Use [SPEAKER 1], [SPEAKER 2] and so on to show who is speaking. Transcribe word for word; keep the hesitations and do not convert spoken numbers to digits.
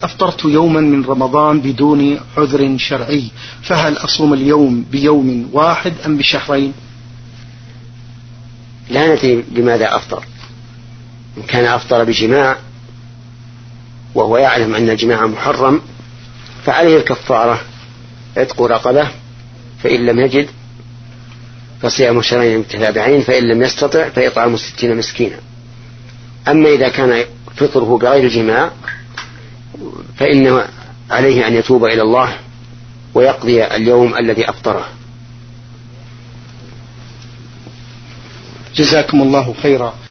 [SPEAKER 1] أفطرت يوما من رمضان بدون عذر شرعي، فهل أصوم اليوم بيوم واحد أم بشهرين؟
[SPEAKER 2] لا ندري بماذا أفطر. إن كان أفطر بجماع وهو يعلم أن الجماع محرم فعليه الكفارة عتق رقبة، فإن لم يجد فصيام شهرين متتابعين، فإن لم يستطع فإطعام ستين مسكينا. أما إذا كان فطره بغير الجماع فإنه عليه أن يتوب إلى الله ويقضي اليوم الذي أفطره.
[SPEAKER 1] جزاكم الله خيرا.